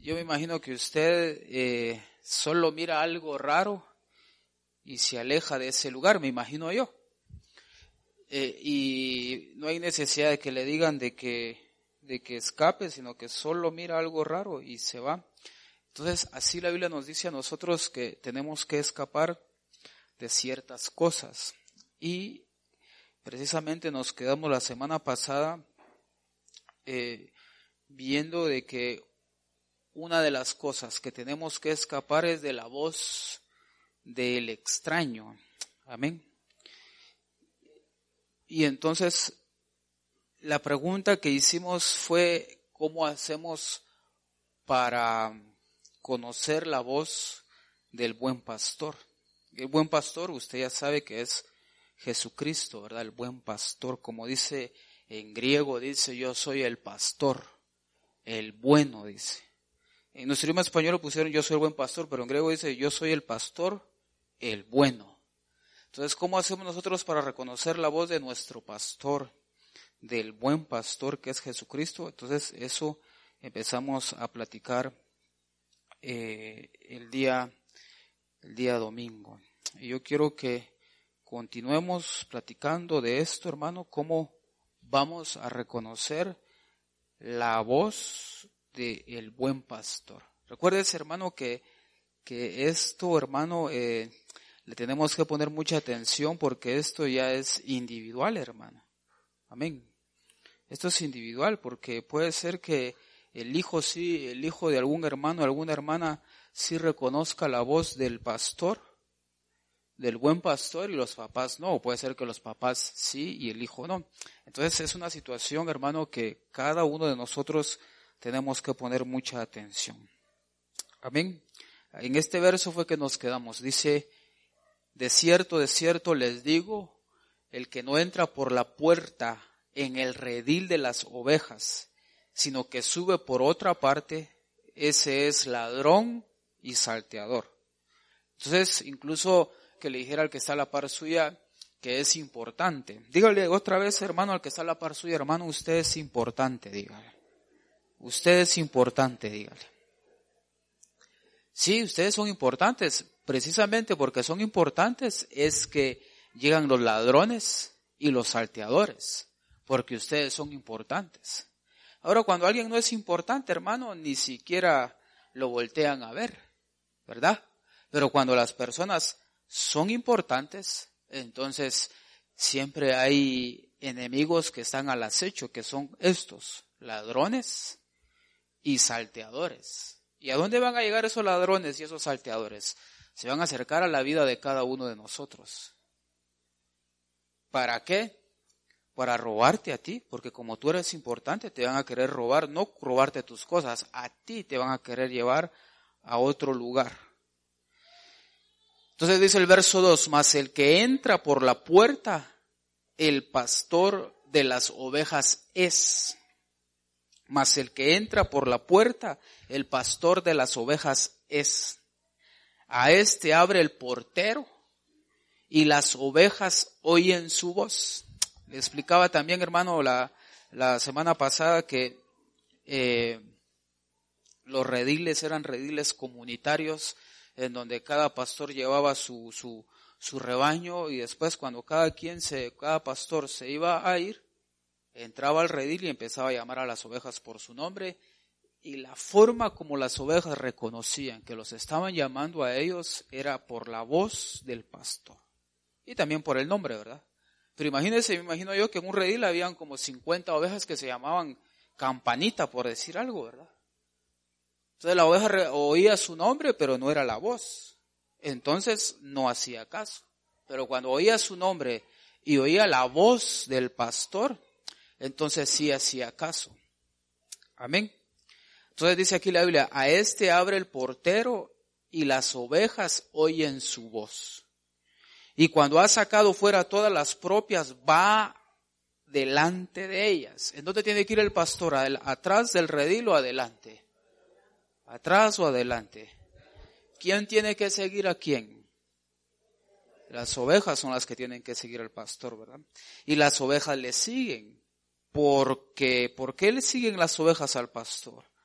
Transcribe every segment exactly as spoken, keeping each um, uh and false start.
yo me imagino que usted eh, solo mira algo raro y se aleja de ese lugar, me imagino yo. Eh, y no hay necesidad de que le digan de que, de que escape, sino que solo mira algo raro y se va. Entonces, así la Biblia nos dice a nosotros que tenemos que escapar de ciertas cosas. Y precisamente nos quedamos la semana pasada eh, viendo de que una de las cosas que tenemos que escapar es de la voz del extraño. Amén. Y entonces, la pregunta que hicimos fue, ¿cómo hacemos para conocer la voz del buen pastor? El buen pastor, usted ya sabe que es Jesucristo, ¿verdad? El buen pastor, como dice en griego, dice, yo soy el pastor, el bueno, dice. En nuestro idioma español pusieron, yo soy el buen pastor, pero en griego dice, yo soy el pastor, el bueno. Entonces, ¿cómo hacemos nosotros para reconocer la voz de nuestro pastor, del buen pastor que es Jesucristo? Entonces, eso empezamos a platicar eh, el día, el día domingo. Y yo quiero que continuemos platicando de esto, hermano, cómo vamos a reconocer la voz del buen pastor. Recuérdese, hermano, que, que esto, hermano, eh, le tenemos que poner mucha atención porque esto ya es individual, hermano. Amén. Esto es individual porque puede ser que el hijo sí, el hijo de algún hermano, alguna hermana, sí reconozca la voz del pastor, del buen pastor, y los papás no. O puede ser que los papás sí y el hijo no. Entonces es una situación, hermano, que cada uno de nosotros tenemos que poner mucha atención. Amén. En este verso fue que nos quedamos. Dice, de cierto, de cierto les digo, el que no entra por la puerta en el redil de las ovejas, sino que sube por otra parte, ese es ladrón y salteador. Entonces, incluso que le dijera al que está a la par suya que es importante. Dígale otra vez, hermano, al que está a la par suya, hermano, usted es importante, dígale. Usted es importante, dígale. Sí, ustedes son importantes. Precisamente porque son importantes es que llegan los ladrones y los salteadores. Porque ustedes son importantes. Ahora, cuando alguien no es importante, hermano, ni siquiera lo voltean a ver, ¿verdad? Pero cuando las personas son importantes, entonces siempre hay enemigos que están al acecho, que son estos, ladrones y salteadores. ¿Y a dónde van a llegar esos ladrones y esos salteadores? Se van a acercar a la vida de cada uno de nosotros. ¿Para qué? Para robarte a ti, porque como tú eres importante, te van a querer robar, no robarte tus cosas, a ti te van a querer llevar a otro lugar. Entonces dice el verso dos, mas el que entra por la puerta, el pastor de las ovejas es. Mas el que entra por la puerta, el pastor de las ovejas es. A este abre el portero y las ovejas oyen su voz. Le explicaba también, hermano, la, la semana pasada que eh, los rediles eran rediles comunitarios en donde cada pastor llevaba su, su, su rebaño, y después cuando cada quien se, cada pastor se iba a ir, entraba al redil y empezaba a llamar a las ovejas por su nombre, y la forma como las ovejas reconocían que los estaban llamando a ellos era por la voz del pastor. Y también por el nombre, ¿verdad? Pero imagínense, me imagino yo que en un redil habían como cincuenta ovejas que se llamaban Campanita, por decir algo, ¿verdad? Entonces la oveja re- oía su nombre, pero no era la voz. Entonces no hacía caso. Pero cuando oía su nombre y oía la voz del pastor, entonces sí hacía caso. Amén. Entonces dice aquí la Biblia, a este abre el portero y las ovejas oyen su voz. Y cuando ha sacado fuera todas las propias, va delante de ellas. ¿En dónde tiene que ir el pastor? ¿Atrás del redil o adelante? ¿Atrás o adelante? ¿Quién tiene que seguir a quién? Las ovejas son las que tienen que seguir al pastor, ¿verdad? Y las ovejas le siguen. Porque, ¿por qué le siguen las ovejas al pastor?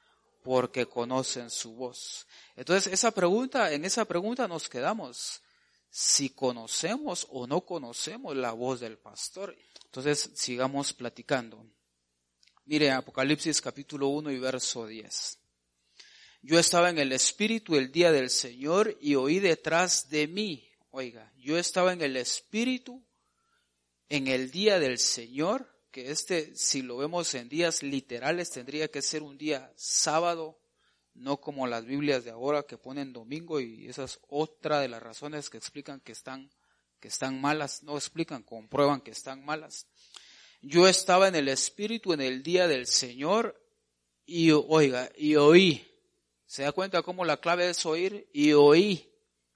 porque conocen su voz. Entonces, esa pregunta, en esa pregunta nos quedamos. Si conocemos o no conocemos la voz del pastor. Entonces, sigamos platicando. Mire, Apocalipsis capítulo uno y verso diez. Yo estaba en el Espíritu el día del Señor y oí detrás de mí. Oiga, yo estaba en el Espíritu en el día del Señor, que este, si lo vemos en días literales, tendría que ser un día sábado, no como las Biblias de ahora que ponen domingo, y esa es otra de las razones que explican que están, que están malas, no explican, comprueban que están malas. Yo estaba en el Espíritu en el día del Señor y, oiga, y oí. ¿Se da cuenta cómo la clave es oír? Y oí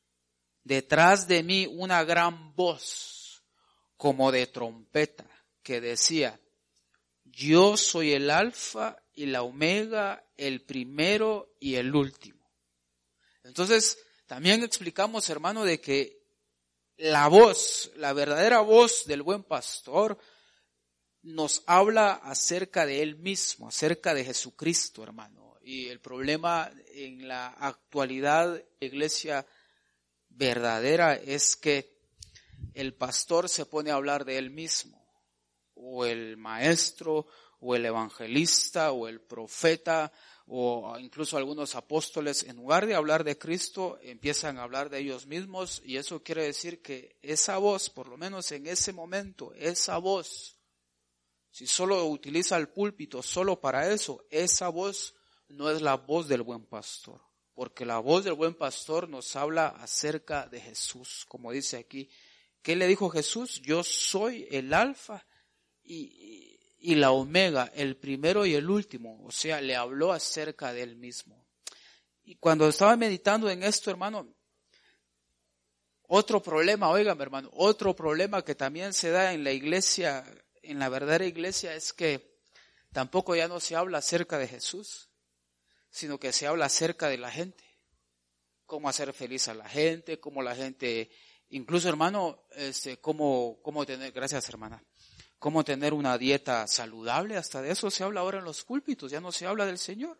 detrás de mí una gran voz como de trompeta que decía, yo soy el alfa y la omega, el primero y el último. Entonces, también explicamos, hermano, de que la voz, la verdadera voz del buen pastor nos habla acerca de él mismo, acerca de Jesucristo, hermano. Y el problema en la actualidad, iglesia verdadera, es que el pastor se pone a hablar de él mismo, o el maestro, o el evangelista, o el profeta, o incluso algunos apóstoles, en lugar de hablar de Cristo, empiezan a hablar de ellos mismos, y eso quiere decir que esa voz, por lo menos en ese momento, esa voz, si solo utiliza el púlpito solo para eso, esa voz no es la voz del buen pastor, porque la voz del buen pastor nos habla acerca de Jesús, como dice aquí. ¿Qué le dijo Jesús? Yo soy el alfa y, y la omega, el primero y el último. O sea, le habló acerca de él mismo. Y cuando estaba meditando en esto, hermano, otro problema, óigame, hermano, otro problema que también se da en la iglesia, en la verdadera iglesia, es que tampoco ya no se habla acerca de Jesús, sino que se habla acerca de la gente, cómo hacer feliz a la gente, cómo la gente, incluso, hermano, este, cómo, cómo tener, gracias, hermana, cómo tener una dieta saludable, hasta de eso se habla ahora en los púlpitos, ya no se habla del Señor.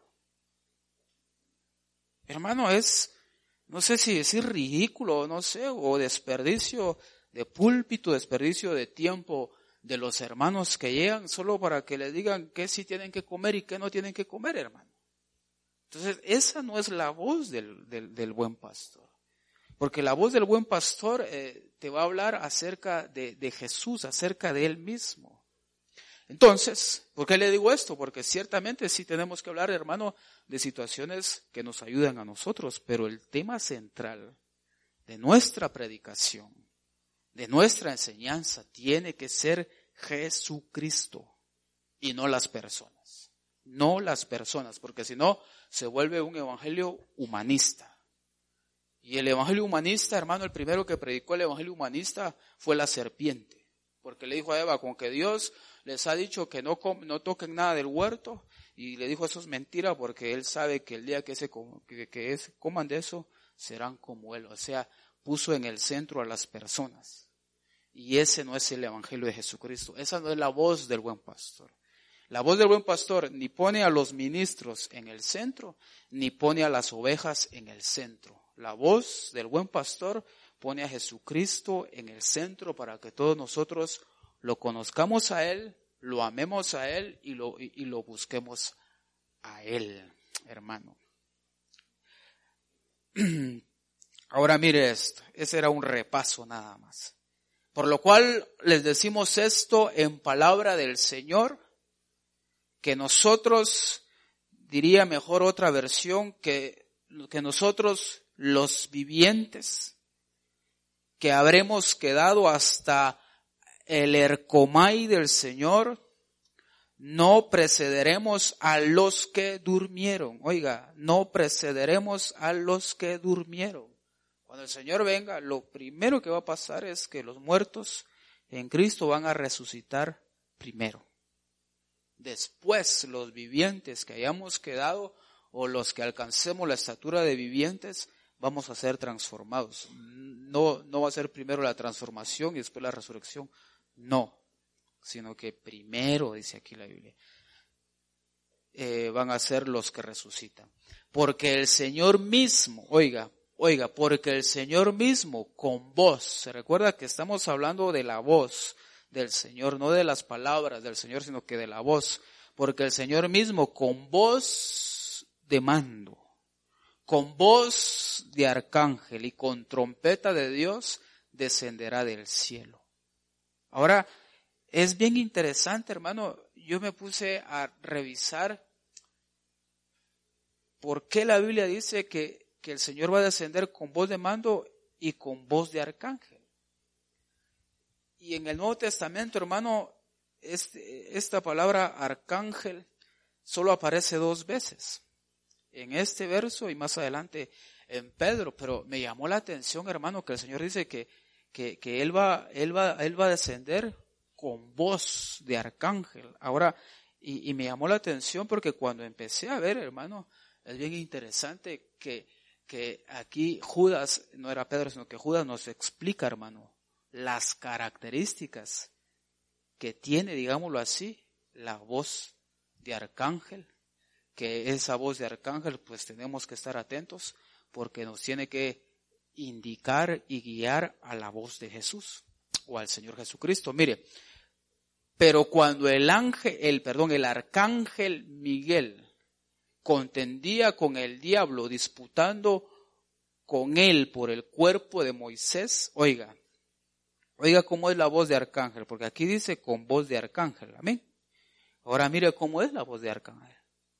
Hermano, es, no sé si decir ridículo, no sé, o desperdicio de púlpito, desperdicio de tiempo de los hermanos que llegan solo para que les digan qué sí tienen que comer y qué no tienen que comer, hermano. Entonces, esa no es la voz del, del, del buen pastor. Porque la voz del buen pastor eh, te va a hablar acerca de, de Jesús, acerca de él mismo. Entonces, ¿por qué le digo esto? Porque ciertamente sí tenemos que hablar, hermano, de situaciones que nos ayudan a nosotros, pero el tema central de nuestra predicación, de nuestra enseñanza, tiene que ser Jesucristo y no las personas. No las personas, porque si no, se vuelve un evangelio humanista. Y el evangelio humanista, hermano, el primero que predicó el evangelio humanista fue la serpiente. Porque le dijo a Eva, con que Dios les ha dicho que no, com- no toquen nada del huerto, y le dijo eso es mentira porque él sabe que el día que, se com- que, que es, coman de eso, serán como él. O sea, puso en el centro a las personas. Y ese no es el evangelio de Jesucristo. Esa no es la voz del buen pastor. La voz del buen pastor ni pone a los ministros en el centro, ni pone a las ovejas en el centro. La voz del buen pastor pone a Jesucristo en el centro para que todos nosotros lo conozcamos a Él, lo amemos a Él y lo, y, y lo busquemos a Él, hermano. Ahora mire esto, ese era un repaso nada más. Por lo cual les decimos esto en palabra del Señor, que nosotros, diría mejor otra versión, que, que nosotros los vivientes, que habremos quedado hasta el ercomai del Señor, no precederemos a los que durmieron. Oiga, no precederemos a los que durmieron. Cuando el Señor venga, lo primero que va a pasar es que los muertos en Cristo van a resucitar primero. Después, los vivientes que hayamos quedado o los que alcancemos la estatura de vivientes, vamos a ser transformados. No, no va a ser primero la transformación y después la resurrección. No, sino que primero, dice aquí la Biblia, eh, van a ser los que resucitan. Porque el Señor mismo, oiga, oiga, porque el Señor mismo con voz, se recuerda que estamos hablando de la voz del Señor, no de las palabras del Señor, sino que de la voz. Porque el Señor mismo con voz de mando, con voz de arcángel y con trompeta de Dios descenderá del cielo. Ahora, es bien interesante, hermano, yo me puse a revisar por qué la Biblia dice que, que el Señor va a descender con voz de mando y con voz de arcángel. Y en el Nuevo Testamento, hermano, este, esta palabra arcángel solo aparece dos veces. En este verso y más adelante en Pedro, pero me llamó la atención, hermano, que el Señor dice que, que, que él va, él va, él va a descender con voz de arcángel. Ahora, y, y me llamó la atención porque cuando empecé a ver, hermano, es bien interesante que, que aquí Judas, no era Pedro, sino que Judas nos explica, hermano, las características que tiene, digámoslo así, la voz de arcángel, que esa voz de arcángel, pues tenemos que estar atentos porque nos tiene que indicar y guiar a la voz de Jesús o al Señor Jesucristo. Mire, pero cuando el ángel, el perdón, el arcángel Miguel contendía con el diablo, disputando con él por el cuerpo de Moisés, oiga, oiga cómo es la voz de arcángel, porque aquí dice con voz de arcángel, amén. Ahora mire cómo es la voz de arcángel.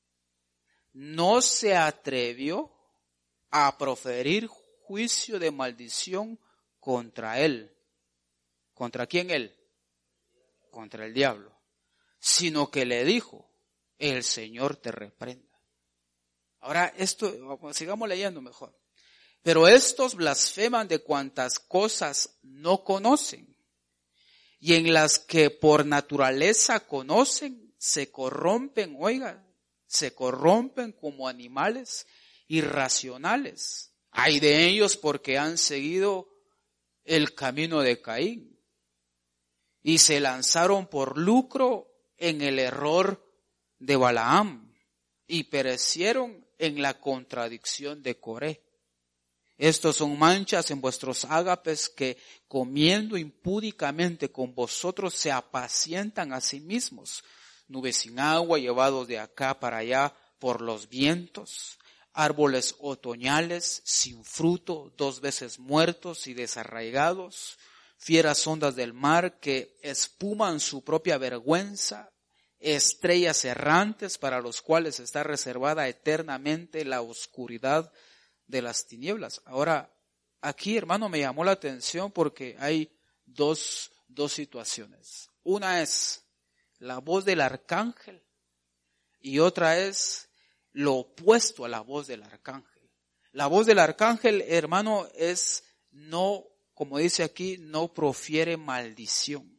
No se atrevió a proferir juicio de maldición contra él. ¿Contra quién él? Contra el diablo. Sino que le dijo, el Señor te reprenda. Ahora esto, sigamos leyendo mejor. Pero estos blasfeman de cuantas cosas no conocen, y en las que por naturaleza conocen, se corrompen, oiga, se corrompen como animales irracionales. Ay de ellos porque han seguido el camino de Caín y se lanzaron por lucro en el error de Balaam y perecieron en la contradicción de Coré. Estos son manchas en vuestros ágapes que comiendo impúdicamente con vosotros se apacientan a sí mismos, nubes sin agua llevados de acá para allá por los vientos, árboles otoñales sin fruto, dos veces muertos y desarraigados, fieras ondas del mar que espuman su propia vergüenza, estrellas errantes para los cuales está reservada eternamente la oscuridad de las tinieblas. Ahora, aquí, hermano, me llamó la atención porque hay dos, dos situaciones. Una es la voz del arcángel y otra es lo opuesto a la voz del arcángel. La voz del arcángel, hermano, es no, como dice aquí, no profiere maldición,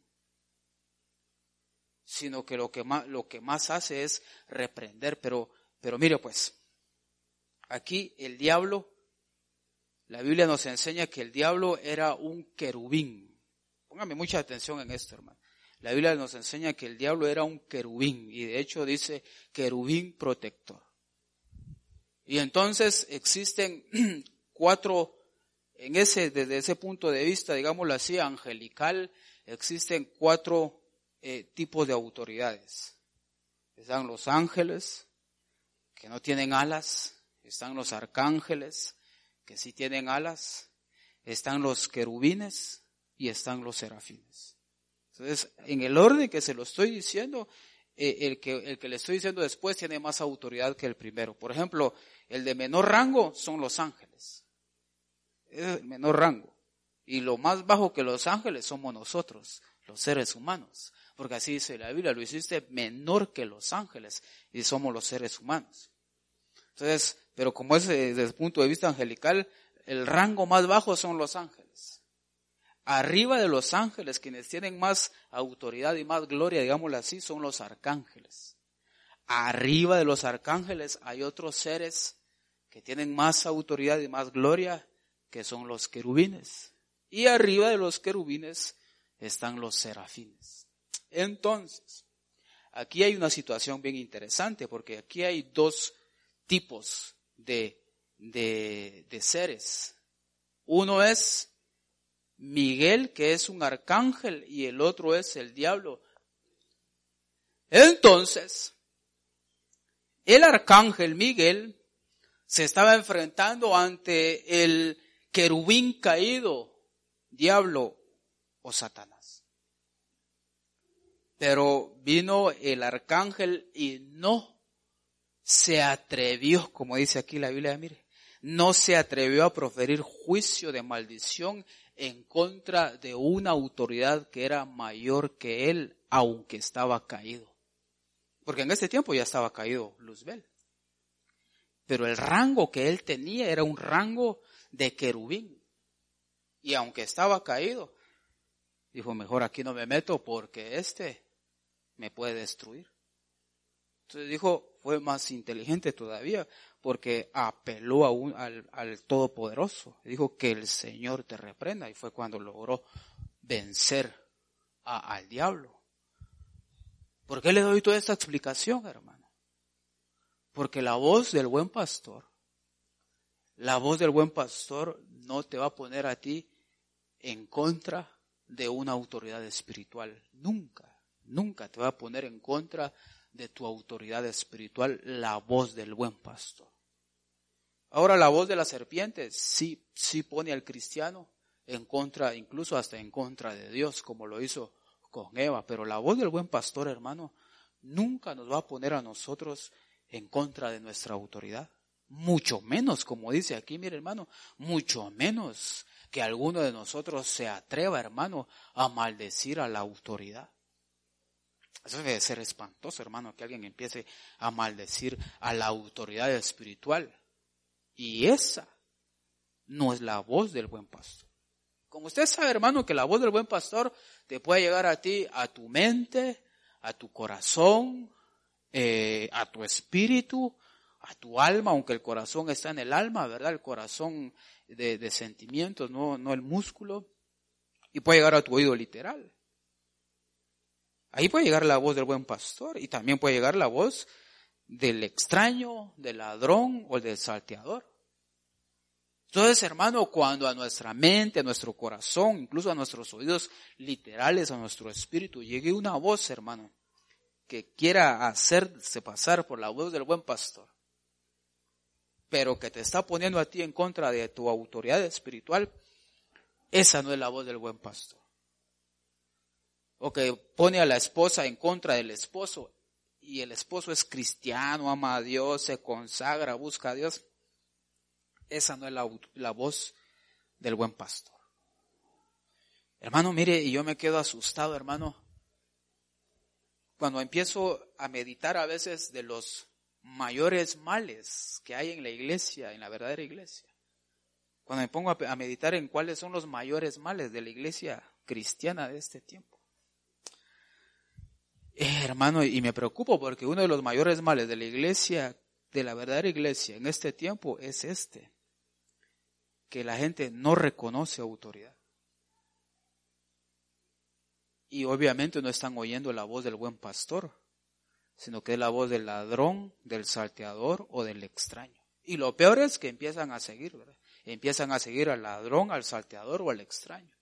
sino que lo que más, lo que más hace es reprender. Pero, pero mire pues, aquí el diablo, la Biblia nos enseña que el diablo era un querubín. Póngame mucha atención en esto, hermano. La Biblia nos enseña que el diablo era un querubín y de hecho dice querubín protector. Y entonces existen cuatro, en ese, desde ese punto de vista, digámoslo así, angelical, existen cuatro Eh, tipos de autoridades. Están los ángeles, que no tienen alas. Están los arcángeles, que sí tienen alas. Están los querubines y están los serafines. Entonces, en el orden que se lo estoy diciendo, eh, el que, el que le estoy diciendo después tiene más autoridad que el primero. Por ejemplo, el de menor rango son los ángeles. Es el menor rango. Y lo más bajo que los ángeles somos nosotros, los seres humanos. Porque así dice la Biblia, lo hiciste menor que los ángeles y somos los seres humanos. Entonces, pero como es desde el punto de vista angelical, el rango más bajo son los ángeles. Arriba de los ángeles, quienes tienen más autoridad y más gloria, digámoslo así, son los arcángeles. Arriba de los arcángeles hay otros seres que tienen más autoridad y más gloria, que son los querubines. Y arriba de los querubines están los serafines. Entonces, aquí hay una situación bien interesante, porque aquí hay dos tipos de, de, de seres. Uno es Miguel, que es un arcángel, y el otro es el diablo. Entonces, el arcángel Miguel se estaba enfrentando ante el querubín caído, diablo o Satanás. Pero vino el arcángel y no se atrevió, como dice aquí la Biblia, mire, no se atrevió a proferir juicio de maldición en contra de una autoridad que era mayor que él, aunque estaba caído. Porque en ese tiempo ya estaba caído Luzbel. Pero el rango que él tenía era un rango de querubín. Y aunque estaba caído, dijo, mejor aquí no me meto porque este me puede destruir. Entonces dijo, fue más inteligente todavía porque apeló a un, al, al Todopoderoso. Dijo que el Señor te reprenda, y fue cuando logró vencer a, al diablo. ¿Por qué le doy toda esta explicación, hermano? Porque la voz del buen pastor, la voz del buen pastor no te va a poner a ti en contra de una autoridad espiritual. Nunca, nunca te va a poner en contra de tu autoridad espiritual la voz del buen pastor. Ahora, la voz de la serpiente sí, sí pone al cristiano en contra, incluso hasta en contra de Dios, como lo hizo con Eva. Pero la voz del buen pastor, hermano, nunca nos va a poner a nosotros en contra de nuestra autoridad. Mucho menos, como dice aquí, mire hermano, mucho menos que alguno de nosotros se atreva, hermano, a maldecir a la autoridad. Eso debe ser espantoso, hermano, que alguien empiece a maldecir a la autoridad espiritual. Y esa no es la voz del buen pastor. Como usted sabe, hermano, que la voz del buen pastor te puede llegar a ti, a tu mente, a tu corazón, eh, a tu espíritu, a tu alma, aunque el corazón está en el alma, ¿verdad? El corazón de, de sentimientos, no, no el músculo. Y puede llegar a tu oído literal. Ahí puede llegar la voz del buen pastor, y también puede llegar la voz del extraño, del ladrón o del salteador. Entonces, hermano, cuando a nuestra mente, a nuestro corazón, incluso a nuestros oídos literales, a nuestro espíritu, llegue una voz, hermano, que quiera hacerse pasar por la voz del buen pastor, pero que te está poniendo a ti en contra de tu autoridad espiritual, esa no es la voz del buen pastor. O que pone a la esposa en contra del esposo, y el esposo es cristiano, ama a Dios, se consagra, busca a Dios. Esa no es la, la voz del buen pastor. Hermano, mire, y yo me quedo asustado, hermano, cuando empiezo a meditar a veces de los mayores males que hay en la iglesia, en la verdadera iglesia. Cuando me pongo a meditar en cuáles son los mayores males de la iglesia cristiana de este tiempo. Eh, hermano, y me preocupo porque uno de los mayores males de la iglesia, de la verdadera iglesia en este tiempo es este, que la gente no reconoce autoridad. Y obviamente no están oyendo la voz del buen pastor, sino que es la voz del ladrón, del salteador o del extraño. Y lo peor es que empiezan a seguir, ¿verdad? Empiezan a seguir al ladrón, al salteador o al extraño.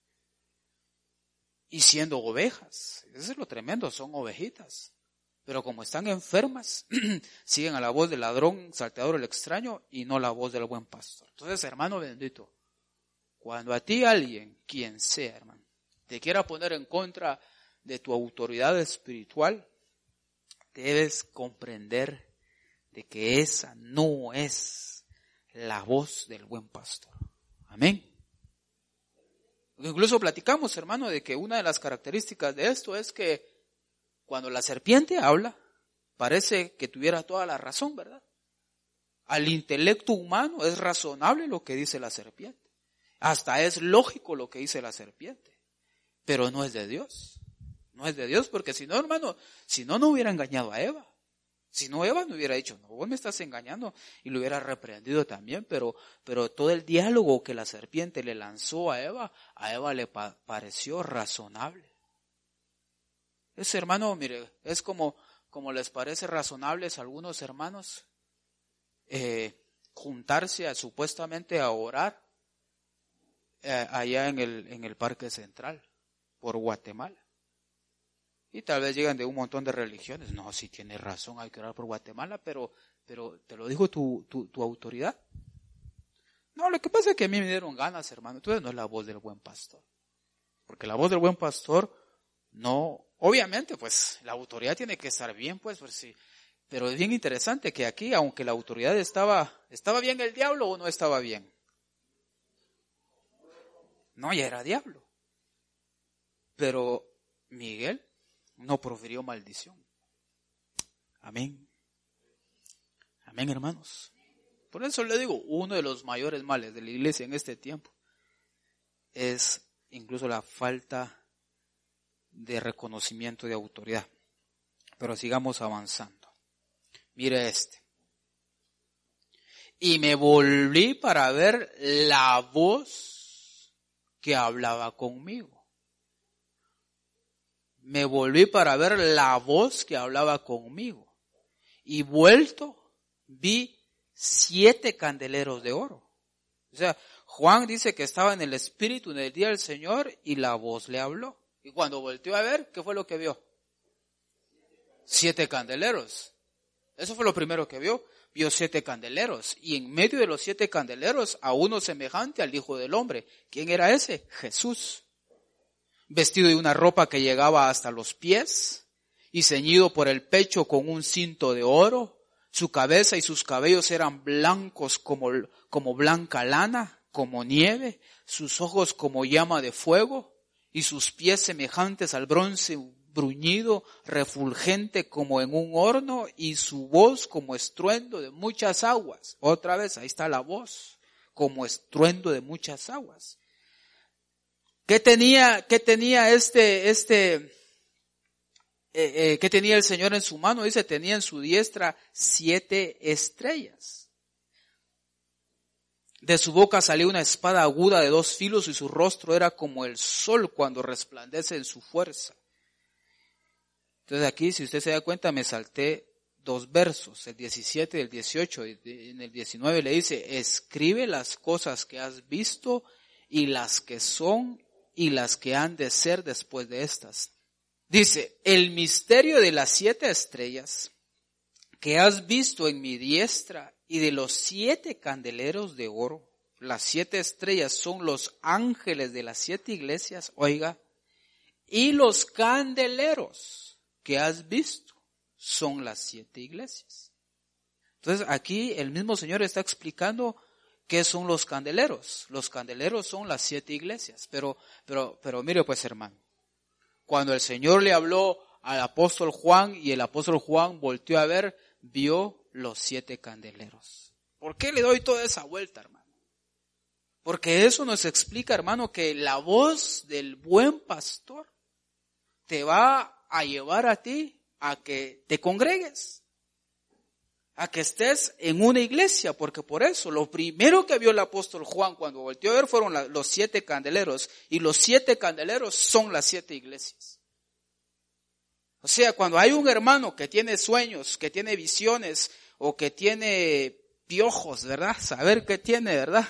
Y siendo ovejas, eso es lo tremendo, son ovejitas. Pero como están enfermas, siguen a la voz del ladrón, salteador, el extraño, y no la voz del buen pastor. Entonces, hermano bendito, cuando a ti alguien, quien sea, hermano, te quiera poner en contra de tu autoridad espiritual, debes comprender de que esa no es la voz del buen pastor. Amén. Incluso platicamos, hermano, de que una de las características de esto es que cuando la serpiente habla, parece que tuviera toda la razón, ¿verdad? Al intelecto humano es razonable lo que dice la serpiente. Hasta es lógico lo que dice la serpiente. Pero no es de Dios. No es de Dios, porque si no, hermano, si no, no hubiera engañado a Eva. Si no, Eva no hubiera dicho, no, vos me estás engañando, y lo hubiera reprendido también, pero, pero todo el diálogo que la serpiente le lanzó a Eva, a Eva le pa- pareció razonable. Ese hermano, mire, es como, como les parece razonables a algunos hermanos, eh, juntarse a, supuestamente a orar eh, allá en el, en el Parque Central, por Guatemala. Y tal vez llegan de un montón de religiones. No, si tienes razón, hay que orar por Guatemala, pero, pero ¿te lo dijo tu, tu, tu autoridad? No, lo que pasa es que a mí me dieron ganas, hermano. Entonces no es la voz del buen pastor. Porque la voz del buen pastor, no, obviamente, pues, la autoridad tiene que estar bien, pues, pues sí. Pero es bien interesante que aquí, aunque la autoridad estaba, ¿estaba bien el diablo o no estaba bien? No, ya era diablo. Pero Miguel no profirió maldición. Amén. Amén, hermanos. Por eso le digo, uno de los mayores males de la iglesia en este tiempo es incluso la falta de reconocimiento de autoridad. Pero sigamos avanzando. Mire este. Y me volví para ver la voz que hablaba conmigo. Me volví para ver la voz que hablaba conmigo. Y vuelto, vi siete candeleros de oro. O sea, Juan dice que estaba en el Espíritu en el día del Señor y la voz le habló. Y cuando volteó a ver, ¿qué fue lo que vio? Siete candeleros. Eso fue lo primero que vio. Vio siete candeleros. Y en medio de los siete candeleros, a uno semejante al Hijo del Hombre. ¿Quién era ese? Jesús. Vestido de una ropa que llegaba hasta los pies y ceñido por el pecho con un cinto de oro. Su cabeza y sus cabellos eran blancos como, como blanca lana, como nieve. Sus ojos como llama de fuego y sus pies semejantes al bronce bruñido, refulgente como en un horno, y su voz como estruendo de muchas aguas. Otra vez, ahí está la voz, como estruendo de muchas aguas. ¿Qué tenía, qué tenía este, este, eh, eh, qué tenía el Señor en su mano? Dice, tenía en su diestra siete estrellas. De su boca salió una espada aguda de dos filos y su rostro era como el sol cuando resplandece en su fuerza. Entonces aquí, si usted se da cuenta, me salté dos versos, el diecisiete y el dieciocho. En el diecinueve le dice, escribe las cosas que has visto y las que son y las que han de ser después de estas. Dice, el misterio de las siete estrellas que has visto en mi diestra y de los siete candeleros de oro. Las siete estrellas son los ángeles de las siete iglesias, oiga, y los candeleros que has visto son las siete iglesias. Entonces aquí el mismo Señor está explicando qué son los candeleros. Los candeleros son las siete iglesias. Pero, pero, pero mire pues, hermano, cuando el Señor le habló al apóstol Juan y el apóstol Juan volteó a ver, vio los siete candeleros. ¿Por qué le doy toda esa vuelta, hermano? Porque eso nos explica, hermano, que la voz del buen pastor te va a llevar a ti a que te congregues, a que estés en una iglesia, porque por eso lo primero que vio el apóstol Juan cuando volteó a ver fueron la, los siete candeleros, y los siete candeleros son las siete iglesias. O sea, cuando hay un hermano que tiene sueños, que tiene visiones, o que tiene piojos, ¿verdad? Saber qué tiene, ¿verdad?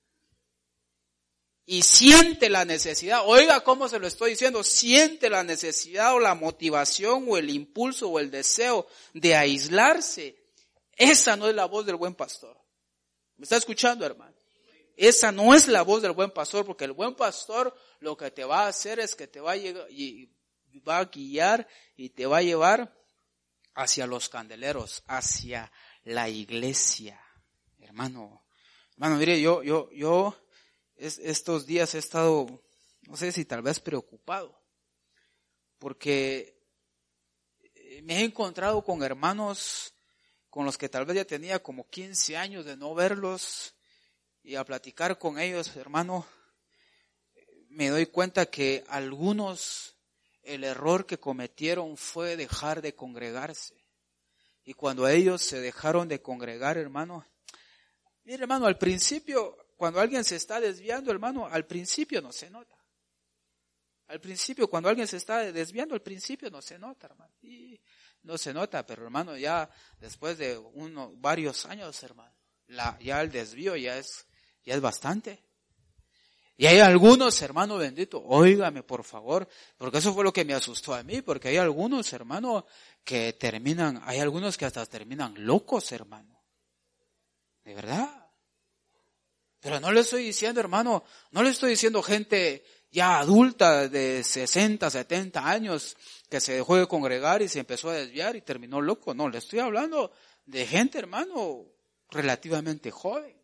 Y siente la necesidad, oiga cómo se lo estoy diciendo, siente la necesidad o la motivación o el impulso o el deseo de aislarse. Esa no es la voz del buen pastor. ¿Me está escuchando, hermano? Esa no es la voz del buen pastor, porque el buen pastor lo que te va a hacer es que te va a, llegar, y va a guiar y te va a llevar hacia los candeleros, hacia la iglesia. Hermano, hermano, mire, yo, yo, yo, Es, estos días he estado, no sé si tal vez preocupado, porque me he encontrado con hermanos con los que tal vez ya tenía como quince años de no verlos, y a platicar con ellos, hermano, me doy cuenta que algunos, el error que cometieron fue dejar de congregarse. Y cuando ellos se dejaron de congregar, hermano, mire, hermano, al principio, cuando alguien se está desviando, hermano, al principio no se nota. Al principio, cuando alguien se está desviando, al principio no se nota, hermano. Y no se nota, pero hermano, ya después de uno, varios años, hermano, la, ya el desvío ya es, ya es bastante. Y hay algunos, hermano bendito, óigame por favor, porque eso fue lo que me asustó a mí, porque hay algunos, hermano, que terminan, hay algunos que hasta terminan locos, hermano. De verdad. Pero no le estoy diciendo, hermano, no le estoy diciendo gente ya adulta de sesenta, setenta años que se dejó de congregar y se empezó a desviar y terminó loco. No, le estoy hablando de gente, hermano, relativamente joven.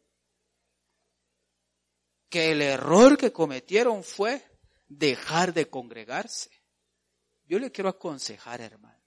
Que el error que cometieron fue dejar de congregarse. Yo le quiero aconsejar, hermano.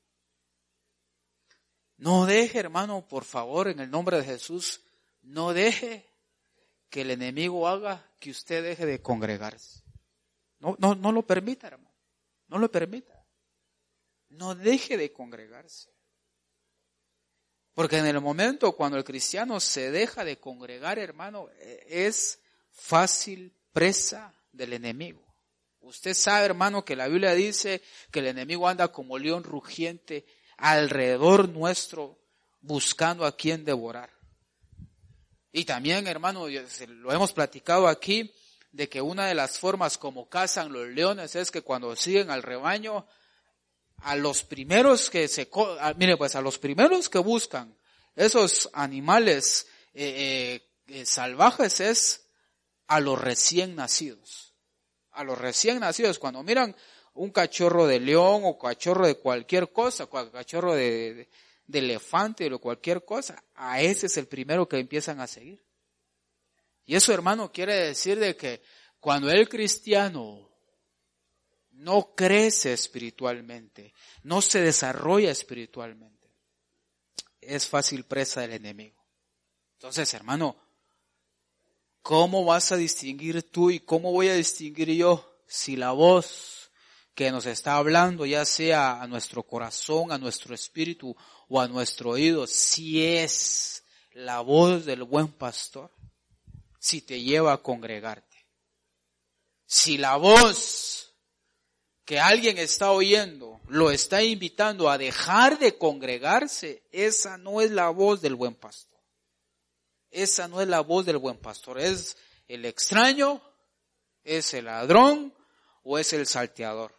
No deje, hermano, por favor, en el nombre de Jesús, no deje que el enemigo haga que usted deje de congregarse. No, no, no lo permita, hermano. No lo permita. No deje de congregarse. Porque en el momento cuando el cristiano se deja de congregar, hermano, es fácil presa del enemigo. Usted sabe, hermano, que la Biblia dice que el enemigo anda como león rugiente alrededor nuestro buscando a quien devorar. Y también, hermano, lo hemos platicado aquí, de que una de las formas como cazan los leones es que cuando siguen al rebaño, a los primeros que se, a, mire pues a los primeros que buscan esos animales eh, eh, salvajes es a los recién nacidos. A los recién nacidos, cuando miran un cachorro de león o cachorro de cualquier cosa, cachorro de, de, de elefante o cualquier cosa, a ese es el primero que empiezan a seguir. Y eso, hermano, quiere decir de que cuando el cristiano no crece espiritualmente, no se desarrolla espiritualmente, es fácil presa del enemigo. Entonces, hermano, ¿cómo vas a distinguir tú y cómo voy a distinguir yo si la voz que nos está hablando, ya sea a nuestro corazón, a nuestro espíritu o a nuestro oído, si es la voz del buen pastor? Si te lleva a congregarte. Si la voz que alguien está oyendo lo está invitando a dejar de congregarse, esa no es la voz del buen pastor. Esa no es la voz del buen pastor. Es el extraño, es el ladrón o es el salteador.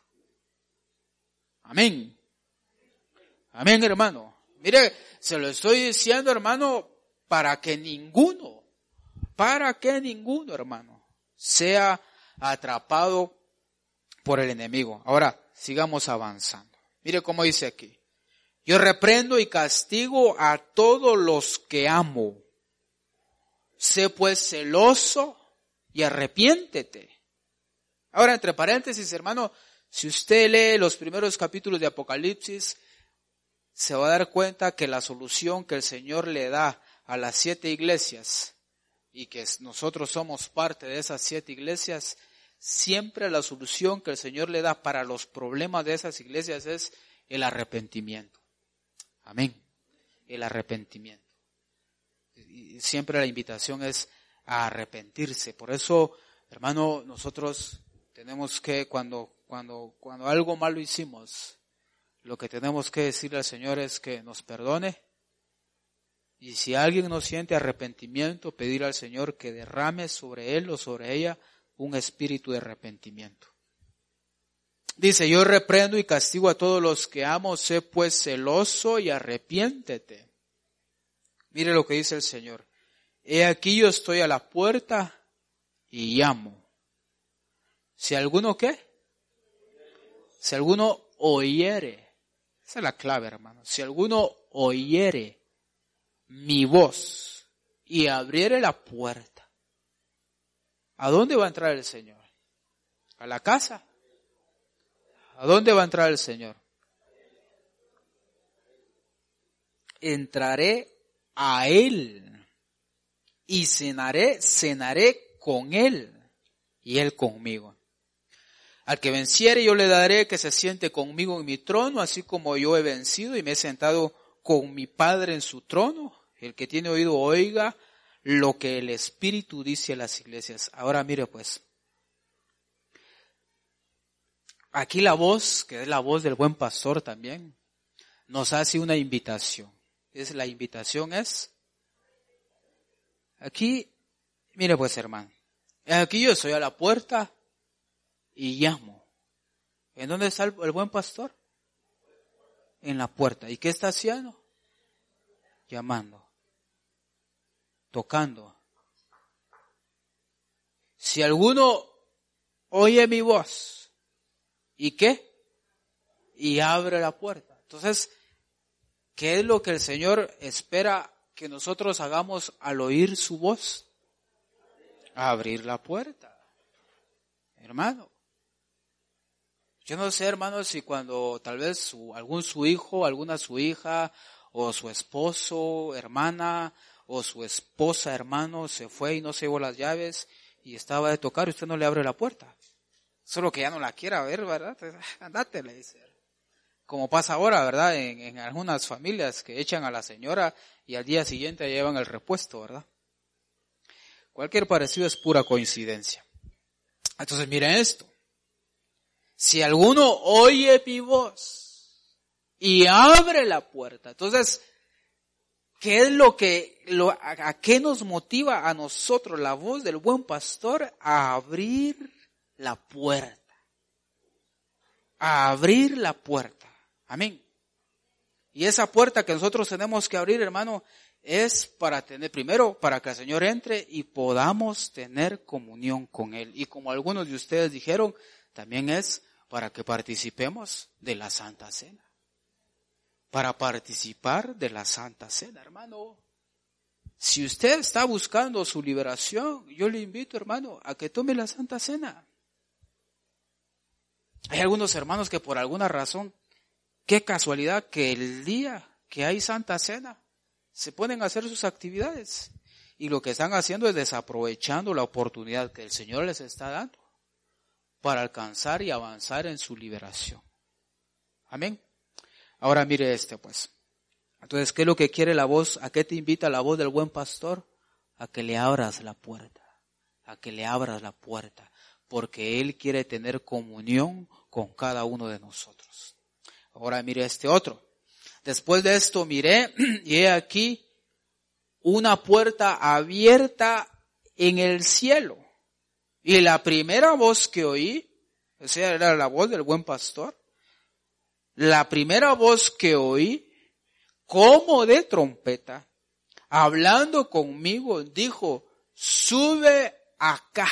Amén. Amén, hermano. Mire, se lo estoy diciendo, hermano, para que ninguno Para que ninguno, hermano, sea atrapado por el enemigo. Ahora, sigamos avanzando. Mire cómo dice aquí. Yo reprendo y castigo a todos los que amo. Sé pues celoso y arrepiéntete. Ahora, entre paréntesis, hermano, si usted lee los primeros capítulos de Apocalipsis, se va a dar cuenta que la solución que el Señor le da a las siete iglesias, y que nosotros somos parte de esas siete iglesias, siempre la solución que el Señor le da para los problemas de esas iglesias es el arrepentimiento. Amén. El arrepentimiento. Y siempre la invitación es a arrepentirse. Por eso, hermano, nosotros tenemos que, cuando, cuando, cuando algo malo hicimos, lo que tenemos que decirle al Señor es que nos perdone. Y si alguien no siente arrepentimiento, pedir al Señor que derrame sobre él o sobre ella un espíritu de arrepentimiento. Dice, yo reprendo y castigo a todos los que amo, sé pues celoso y arrepiéntete. Mire lo que dice el Señor. He aquí yo estoy a la puerta y llamo. Si alguno ¿qué? Si alguno oyere. Esa es la clave, hermano. Si alguno oyere mi voz y abriere la puerta. ¿A dónde va a entrar el Señor? ¿A la casa? ¿A dónde va a entrar el Señor? Entraré a Él y cenaré, cenaré con Él y Él conmigo. Al que venciere yo le daré que se siente conmigo en mi trono, así como yo he vencido y me he sentado con mi Padre en su trono. El que tiene oído oiga lo que el Espíritu dice a las iglesias. Ahora mire pues, aquí la voz, que es la voz del buen pastor también, nos hace una invitación. Es, la invitación es, aquí, mire pues hermano, aquí yo estoy a la puerta y llamo. ¿En dónde está el, el buen pastor? En la puerta. ¿Y qué está haciendo? Llamando, tocando. Si alguno oye mi voz, ¿y qué? Y abre la puerta. Entonces, ¿qué es lo que el Señor espera que nosotros hagamos al oír su voz? Abrir la puerta. Hermano. Yo no sé, hermano, si cuando tal vez su, algún su hijo, alguna su hija, o su esposo, hermana, o su esposa, hermano, se fue y no se llevó las llaves y estaba de tocar y usted no le abre la puerta. Solo que ya no la quiera ver, ¿verdad? Andate, le dice. Como pasa ahora, ¿verdad? En, en algunas familias que echan a la señora y al día siguiente llevan el repuesto, ¿verdad? Cualquier parecido es pura coincidencia. Entonces miren esto. Si alguno oye mi voz y abre la puerta, entonces, ¿qué es lo que, lo, a, a qué nos motiva a nosotros la voz del buen pastor? A abrir la puerta. A abrir la puerta. Amén. Y esa puerta que nosotros tenemos que abrir, hermano, es para tener, primero, para que el Señor entre y podamos tener comunión con Él. Y como algunos de ustedes dijeron, también es para que participemos de la Santa Cena. Para participar de la Santa Cena, hermano. Si usted está buscando su liberación, yo le invito, hermano, a que tome la Santa Cena. Hay algunos hermanos que por alguna razón, qué casualidad que el día que hay Santa Cena, se ponen a hacer sus actividades. Y lo que están haciendo es desaprovechando la oportunidad que el Señor les está dando para alcanzar y avanzar en su liberación. Amén. Ahora mire este pues. Entonces, ¿qué es lo que quiere la voz? ¿A qué te invita la voz del buen pastor? A que le abras la puerta. A que le abras la puerta. Porque Él quiere tener comunión con cada uno de nosotros. Ahora mire este otro. Después de esto miré y he aquí una puerta abierta en el cielo. Y la primera voz que oí, o sea, era la voz del buen pastor. La primera voz que oí, como de trompeta, hablando conmigo, dijo, sube acá.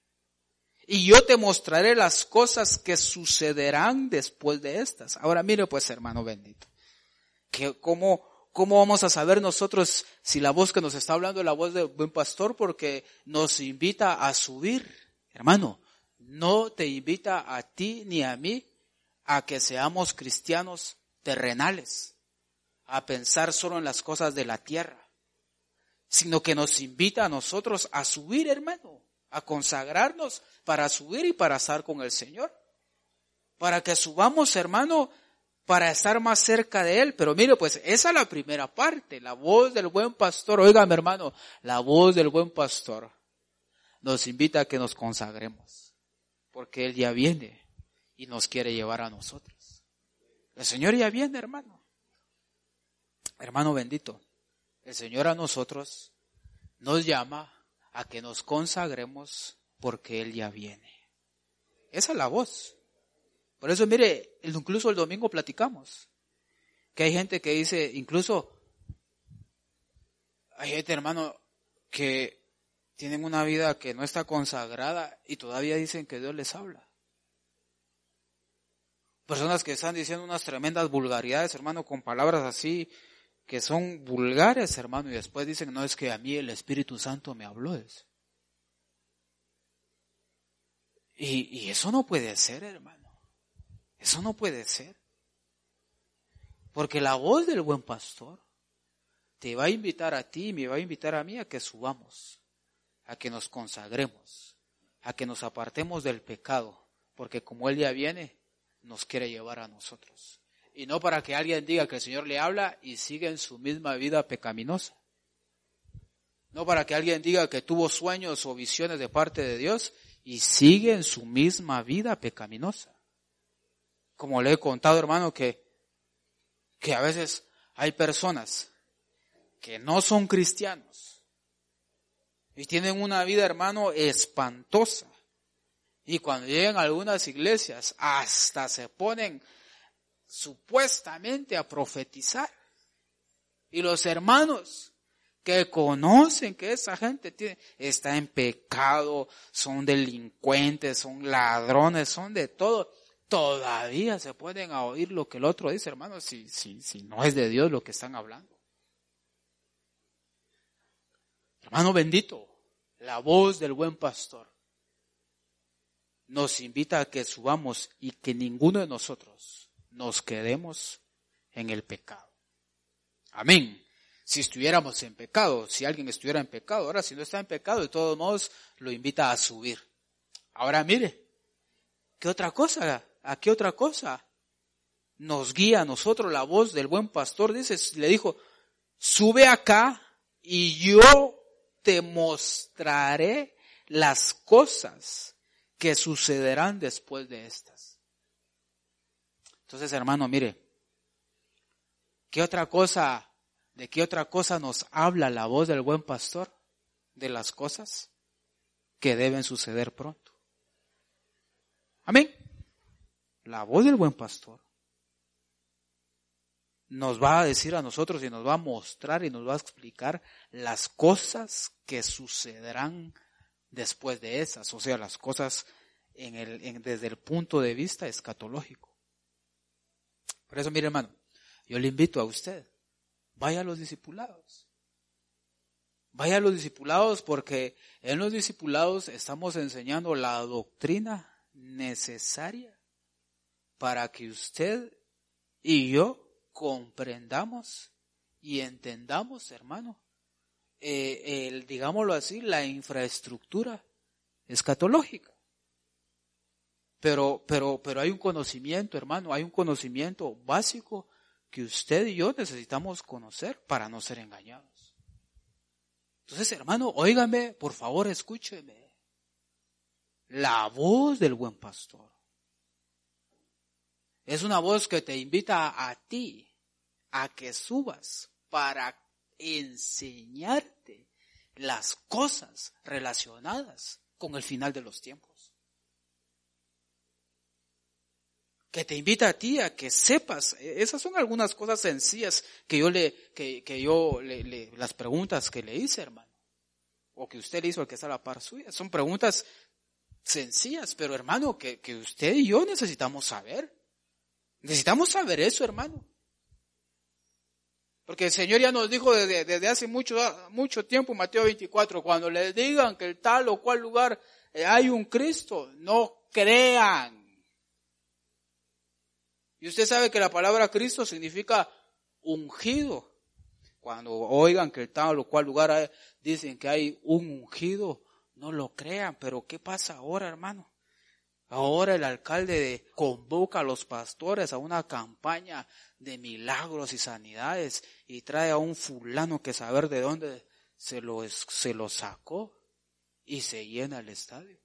Y yo te mostraré las cosas que sucederán después de estas. Ahora mire pues, hermano bendito, que cómo, cómo vamos a saber nosotros si la voz que nos está hablando es la voz del buen pastor, porque nos invita a subir. Hermano, no te invita a ti ni a mí a que seamos cristianos terrenales, a pensar solo en las cosas de la tierra, sino que nos invita a nosotros a subir, hermano, a consagrarnos para subir y para estar con el Señor. Para que subamos, hermano, para estar más cerca de Él. Pero mire, pues esa es la primera parte, la voz del buen pastor. Óigame, hermano, la voz del buen pastor nos invita a que nos consagremos, porque Él ya viene y nos quiere llevar a nosotros. El Señor ya viene, hermano. Hermano bendito, el Señor a nosotros nos llama a que nos consagremos porque Él ya viene. Esa es la voz. Por eso, mire, incluso el domingo platicamos que hay gente que dice, incluso hay gente, hermano, que tienen una vida que no está consagrada y todavía dicen que Dios les habla. Personas que están diciendo unas tremendas vulgaridades, hermano, con palabras así que son vulgares, hermano, y después dicen, no, es que a mí el Espíritu Santo me habló de eso. Y, y eso no puede ser, hermano. Eso no puede ser. Porque la voz del buen pastor te va a invitar a ti y me va a invitar a mí a que subamos, a que nos consagremos, a que nos apartemos del pecado, porque como Él ya viene, nos quiere llevar a nosotros. Y no para que alguien diga que el Señor le habla y sigue en su misma vida pecaminosa. No para que alguien diga que tuvo sueños o visiones de parte de Dios y sigue en su misma vida pecaminosa. Como le he contado, hermano, que que a veces hay personas que no son cristianos y tienen una vida, hermano, espantosa. Y cuando llegan a algunas iglesias, hasta se ponen supuestamente a profetizar. Y los hermanos que conocen que esa gente tiene, está en pecado, son delincuentes, son ladrones, son de todo, todavía se pueden a oír lo que el otro dice, hermano, si, si, si no es de Dios lo que están hablando. Hermano bendito, la voz del buen pastor nos invita a que subamos y que ninguno de nosotros nos quedemos en el pecado. Amén. Si estuviéramos en pecado, si alguien estuviera en pecado, ahora si no está en pecado, de todos modos lo invita a subir. Ahora mire, ¿qué otra cosa? ¿A qué otra cosa nos guía a nosotros la voz del buen pastor? Dice, le dijo, sube acá y yo te mostraré las cosas que sucederán después de estas. Entonces, hermano, mire, ¿qué otra cosa, de qué otra cosa nos habla la voz del buen pastor? De las cosas que deben suceder pronto. Amén. La voz del buen pastor nos va a decir a nosotros y nos va a mostrar y nos va a explicar las cosas que sucederán después de esas, o sea, las cosas en el, en, desde el punto de vista escatológico. Por eso, mire hermano, yo le invito a usted, vaya a los discipulados. Vaya a los discipulados porque en los discipulados estamos enseñando la doctrina necesaria para que usted y yo comprendamos y entendamos, hermano, eh, el, digámoslo así, la infraestructura escatológica. Pero, pero, pero hay un conocimiento, hermano, hay un conocimiento básico que usted y yo necesitamos conocer para no ser engañados. Entonces, hermano, óigame, por favor, escúcheme. La voz del buen pastor es una voz que te invita a, a ti a que subas para enseñarte las cosas relacionadas con el final de los tiempos. Que te invita a ti a que sepas, esas son algunas cosas sencillas que yo le, que, que yo le, le, las preguntas que le hice, hermano, o que usted le hizo al que está a la par suya, son preguntas sencillas, pero hermano, que, que usted y yo necesitamos saber, necesitamos saber eso, hermano. Porque el Señor ya nos dijo desde, desde hace mucho, mucho tiempo, Mateo veinticuatro, cuando les digan que en tal o cual lugar hay un Cristo, no crean. Y usted sabe que la palabra Cristo significa ungido. Cuando oigan que en tal o cual lugar hay, dicen que hay un ungido, no lo crean. Pero ¿qué pasa ahora, hermano? Ahora el alcalde convoca a los pastores a una campaña de milagros y sanidades y trae a un fulano que saber de dónde se lo, se lo sacó y se llena el estadio.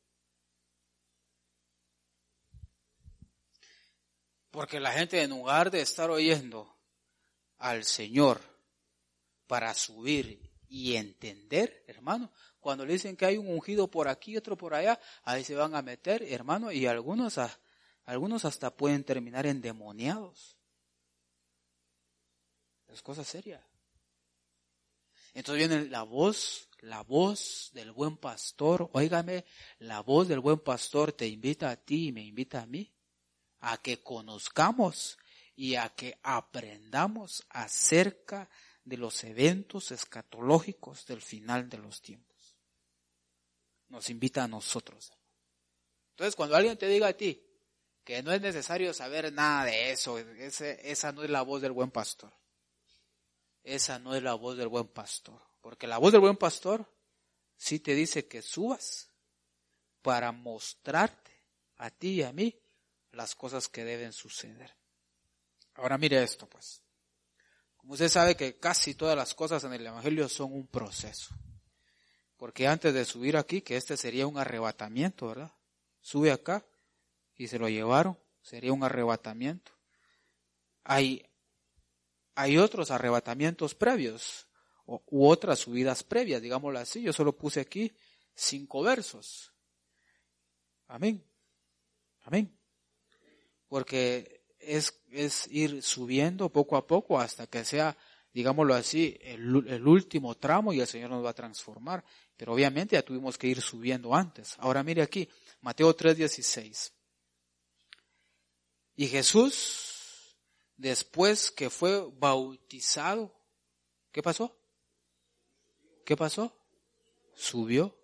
Porque la gente, en lugar de estar oyendo al Señor para subir y entender, hermano, cuando le dicen que hay un ungido por aquí, otro por allá, ahí se van a meter, hermano, y algunos, algunos hasta pueden terminar endemoniados. Es cosa seria. Entonces viene la voz, la voz del buen pastor, óigame, la voz del buen pastor te invita a ti y me invita a mí a que conozcamos y a que aprendamos acerca de los eventos escatológicos del final de los tiempos. Nos invita a nosotros. Entonces, cuando alguien te diga a ti que no es necesario saber nada de eso, ese, esa no es la voz del buen pastor. Esa no es la voz del buen pastor. Porque la voz del buen pastor sí te dice que subas para mostrarte a ti y a mí las cosas que deben suceder. Ahora mire esto, pues. Como usted sabe que casi todas las cosas en el Evangelio son un proceso. Porque antes de subir aquí, que este sería un arrebatamiento, ¿verdad? Sube acá y se lo llevaron, sería un arrebatamiento. Hay hay otros arrebatamientos previos u, u otras subidas previas, digámoslo así. Yo solo puse aquí cinco versos. Amén. Amén. Porque es, es ir subiendo poco a poco hasta que sea, digámoslo así, el, el último tramo y el Señor nos va a transformar. Pero obviamente ya tuvimos que ir subiendo antes. Ahora mire aquí, Mateo tres dieciséis. Y Jesús, después que fue bautizado, ¿qué pasó? ¿Qué pasó? Subió.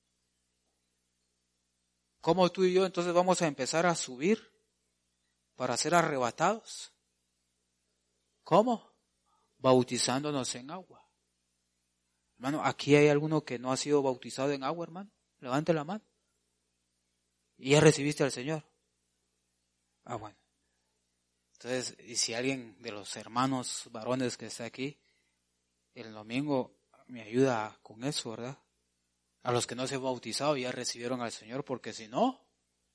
¿Cómo tú y yo entonces vamos a empezar a subir para ser arrebatados? ¿Cómo? Bautizándonos en agua. Hermano, ¿aquí hay alguno que no ha sido bautizado en agua, hermano? Levante la mano. ¿Y ya recibiste al Señor? Ah, bueno. Entonces, y si alguien de los hermanos varones que está aquí, el domingo me ayuda con eso, ¿verdad? A los que no se han bautizado ya recibieron al Señor, porque si no.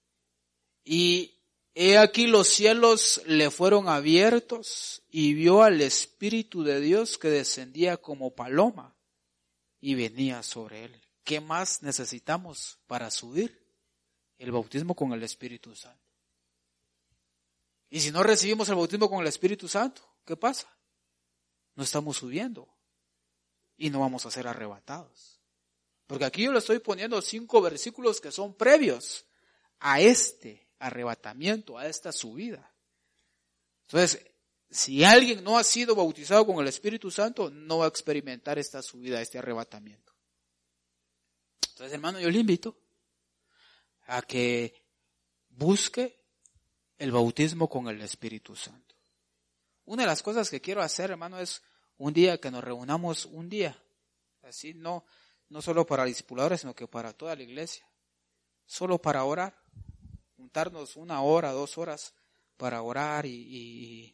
Y he aquí los cielos le fueron abiertos y vio al Espíritu de Dios que descendía como paloma y venía sobre él. ¿Qué más necesitamos para subir? El bautismo con el Espíritu Santo. Y si no recibimos el bautismo con el Espíritu Santo, ¿qué pasa? No estamos subiendo y no vamos a ser arrebatados. Porque aquí yo le estoy poniendo cinco versículos que son previos a este arrebatamiento, a esta subida. Entonces, si alguien no ha sido bautizado con el Espíritu Santo, no va a experimentar esta subida, este arrebatamiento. Entonces, hermano, yo le invito a que busque el bautismo con el Espíritu Santo. Una de las cosas que quiero hacer, hermano, es un día que nos reunamos un día, así no, no solo para discipuladores, sino que para toda la iglesia, solo para orar, juntarnos una hora, dos horas para orar y, y